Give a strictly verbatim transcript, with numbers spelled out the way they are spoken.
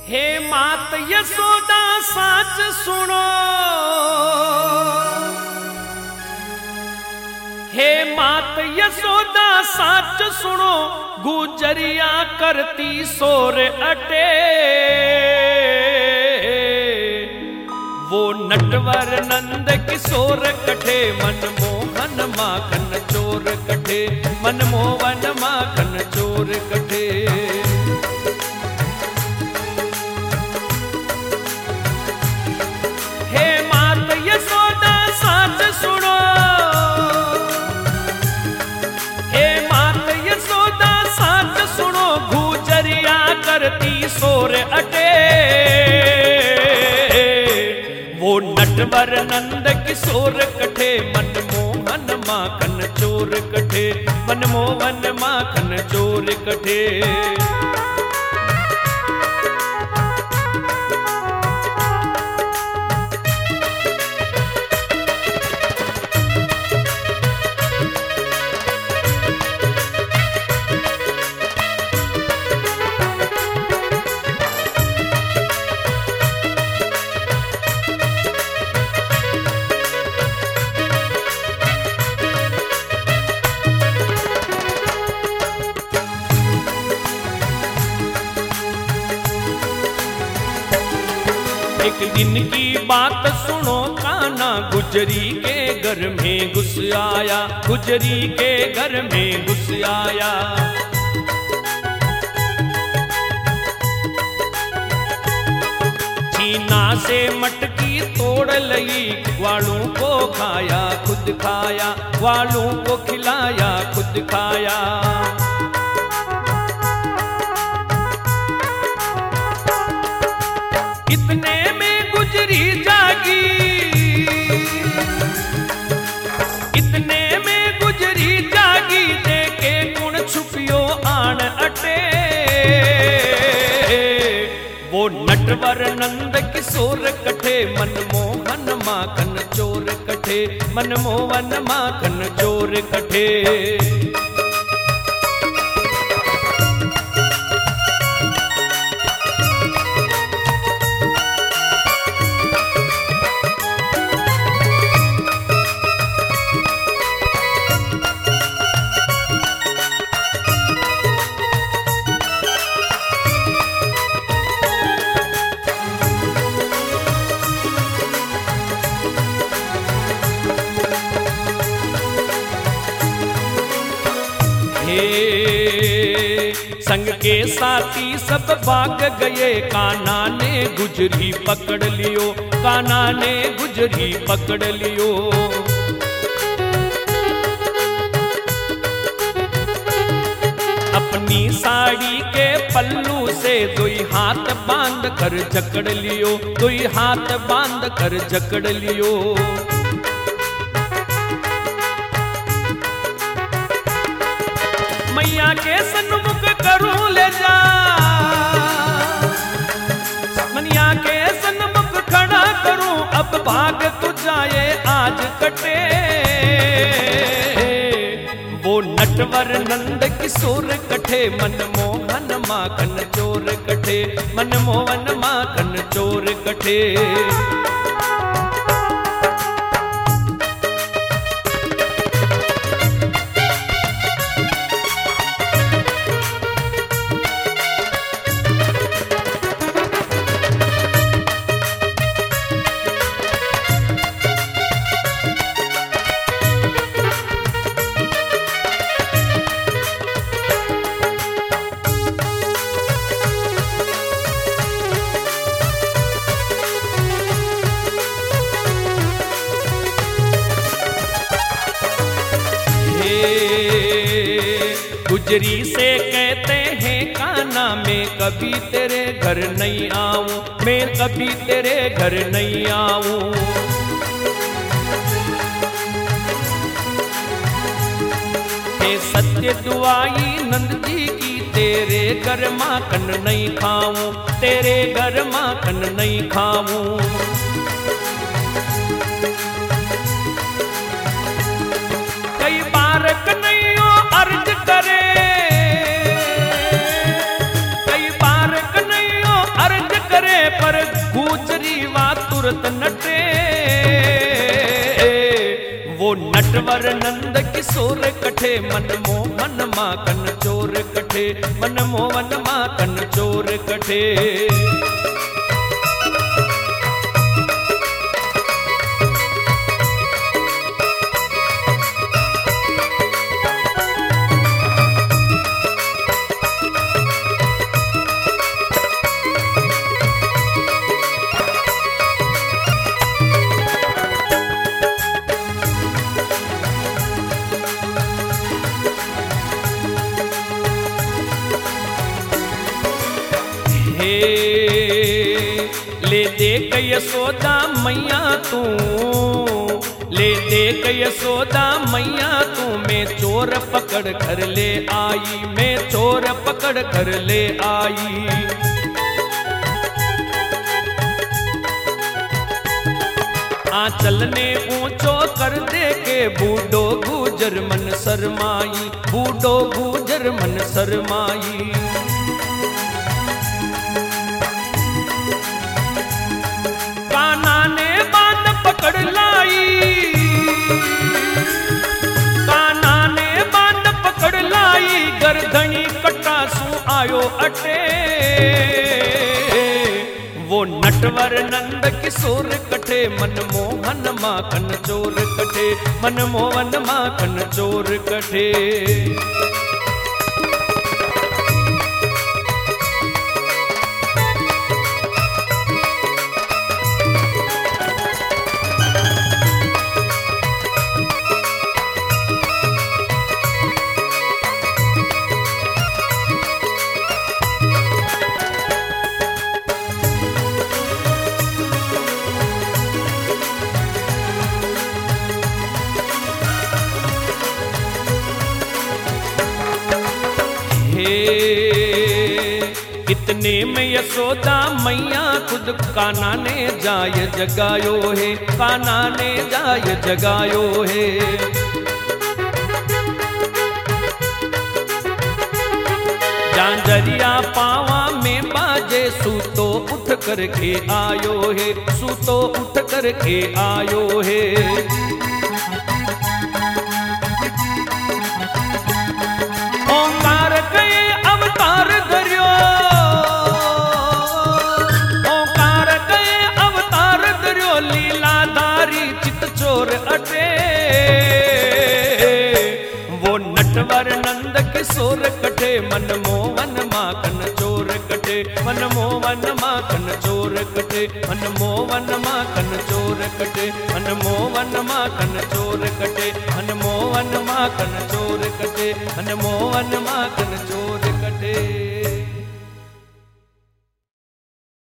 हे मात यशोदा साच सुनो, हे मात यशोदा साच सुनो, गुजरिया करती सोर अटे। वो नटवर नंद किशोर कठे, मनमोहन माखन चोर कठे, मनमोहन माखन चोर कठे। हे मात यशोदा साच सुनो, हे मात यशोदा साच सुनो, गुजरिया करती सोर अटे। वो नटवर नंद किशोर कठे, मनमोहन माखन चोर कठे, मनमोहन माखन चोर कठे। एक दिन की बात सुनो, कान्हा गुजरी के घर में घुस आया, गुजरी के घर में घुस आया। छीना से मटकी तोड़ लई, वालों को खाया खुद खाया, वालों को खिलाया खुद खाया। इतने में गुजरी जागी, इतने में गुजरी जागी, देखे गुण छुपियो आन अटे। वो नटवर नंद किशोर कठे, मनमोहन माखन चोर कठे, मनमोहन माखन चोर कठे। संग के साथी सब भाग गए, कान्हा ने गुजरी पकड़ लियो, कान्हा ने गुजरी पकड़ लियो। अपनी साड़ी के पल्लू से दुई हाथ बांध कर जकड़ लियो, दुई हाथ बांध कर जकड़ लियो। मैया के सन्मुख करूं ले जा, मैया के सन्मुख खड़ा करूं, अब भाग तू जाए आज कटे। वो नटवर नंद किशोर कठे, मनमोहन माखन चोर कठे, मनमोहन माखन चोर कठे। गुजरी से कहते हैं, कान्हा मैं कभी तेरे घर नहीं आऊं, मैं कभी तेरे घर नहीं आऊं। हे सत्य दुआई नंद जी की, तेरे घर माखन नहीं खाऊं, तेरे घर माखन नहीं खाऊं। कई बार कन्हैया अर्ज करे, कई बार कन्हैया अर्ज सूरत नटे, वो नटवर नंद किशोर कठे, मन मोहन माखन चोर कठे, मन मोहन माखन चोर कठे। ले दे के यशोदा मैया तू, ले दे के यशोदा मैया तू, मैं चोर पकड़ कर ले आई, मैं चोर पकड़ कर ले आई। आंचल ने ऊंचो कर दे के बूढ़ो गुजर मन शरमाई, बूढ़ो गुजर मन शरमाई। पकड़ लाई, कान्हा ने बांध पकड़ लाई, गर्दनी कटा सू आयो अटे, वो नटवर नंद किशोर कठे, मन मोहन माखन चोर कठे, मन मोहन माखन चोर कठे। कितने में यशोदा मैया खुद कान्हा ने जाय जगायो है, कान्हा ने जाय जगायो है। झांझरिया पावा में बाजे, सूतो उठ करके आयो है, सूतो उठ करके आयो है। ओंकार के अवतार धर्यो, ओंकार के अवतार धर्यो, लीलाधारी चित चोर अटे, वो नटवर नंद किशोर कठे, मन मोहन माखन चोर कठे, मन मोहन माखन चोर कठे, मन मोहन माखन चोर कठे, मन मोहन माखन चोर कठे, मन मोहन माखन चोर कठे, मन मोहन माखन चोर।